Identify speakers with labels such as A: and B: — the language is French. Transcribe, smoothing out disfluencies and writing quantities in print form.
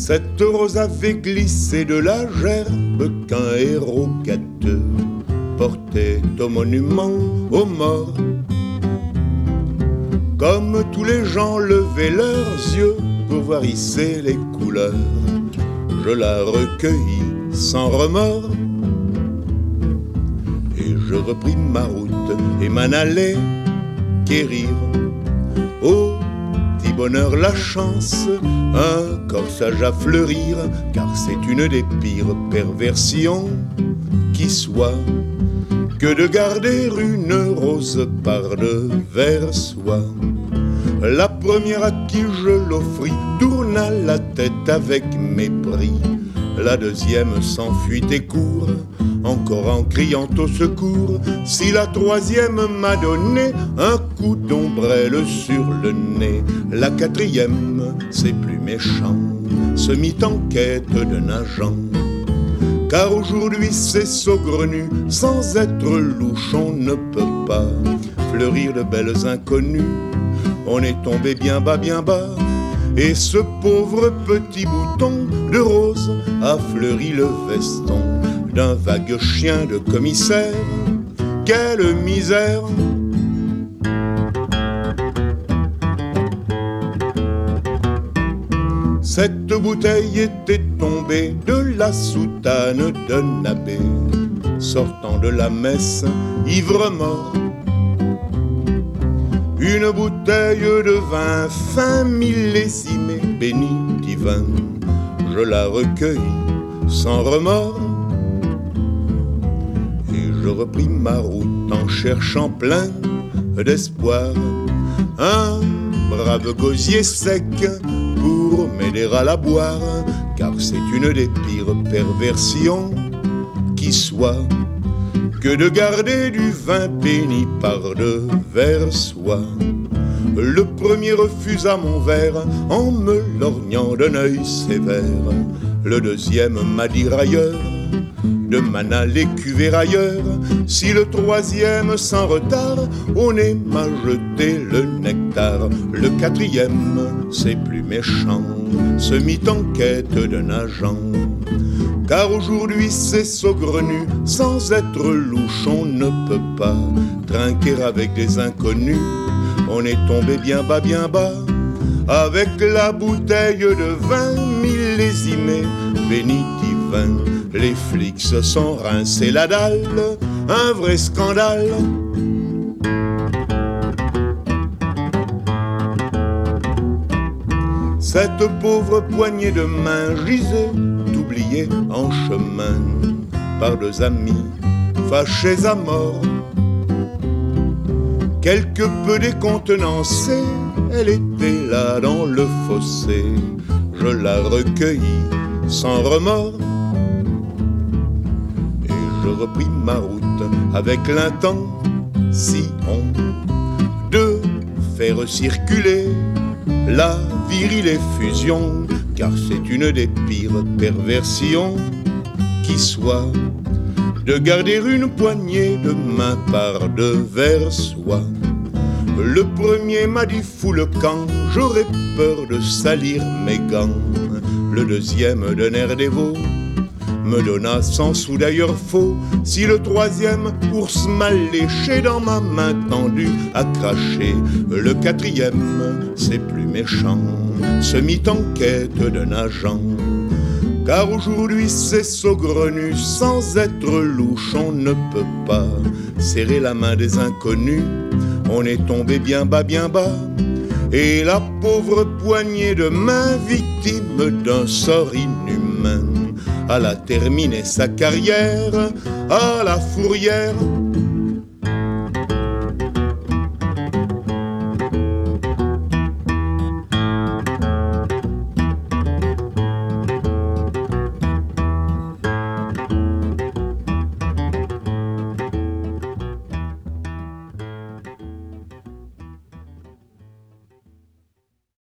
A: Cette rose avait glissé de la gerbe qu'un héros gâteux portait au monument aux morts. Comme tous les gens levaient leurs yeux pour voir hisser les couleurs, je la recueillis sans remords. Et je repris ma route et m'en allai quérir au petit bonheur la chance, un corsage à fleurir, car c'est une des pires perversions qui soit que de garder une rose par-devers soi. La première à qui je l'offris tourna la tête avec mépris. La deuxième s'enfuit et court, encore en criant au secours. Si la troisième m'a donné un coup d'ombrelle sur le nez, la quatrième, c'est plus méchant, se mit en quête d'un agent. Car aujourd'hui c'est saugrenu, sans être louche on ne peut pas fleurir de belles inconnues. On est tombé bien bas, et ce pauvre petit bouton de rose a fleuri le veston d'un vague chien de commissaire. Quelle misère! Cette bouteille était tombée de la soutane d'un abbé, sortant de la messe, ivre mort. Une bouteille de vin fin millésimé, béni divin, je la recueillis sans remords. Et je repris ma route en cherchant plein d'espoir un brave gosier sec pour m'aider à la boire, car c'est une des pires perversions qui soit que de garder du vin béni par-devers soi. Le premier refusa mon verre en me lorgnant d'un œil sévère. Le deuxième m'a dit railleur de m'en aller cuver ailleurs. Si le troisième sans retard au nez m'a jeté le nectar, le quatrième, c'est plus méchant, se mit en quête d'un agent. Car aujourd'hui c'est saugrenu, sans être louche on ne peut pas trinquer avec des inconnus. On est tombé bien bas, avec la bouteille de vin millésimé, béni divin. Les flics se sont rincés la dalle, un vrai scandale. Cette pauvre poignée de main gisait oubliée en chemin par deux amis fâchés à mort. Quelque peu décontenancée, elle était là dans le fossé. Je la recueillis sans remords. Et je repris ma route avec l'intention de faire circuler la virile effusion, car c'est une des pires perversions qui soit de garder une poignée de main par-devers soi. Le premier m'a dit fous le camp, j'aurais peur de salir mes gants. Le deuxième d'un air dévot me donna 100 sous d'ailleurs faux. Si le troisième, ours mal léché dans ma main tendue, a craché, le quatrième, c'est plus méchant, se mit en quête d'un agent. Car aujourd'hui c'est saugrenu, sans être louche on ne peut pas serrer la main des inconnus. On est tombé bien bas, et la pauvre poignée de main, victime d'un sort inhumain, elle a terminé sa carrière à la fourrière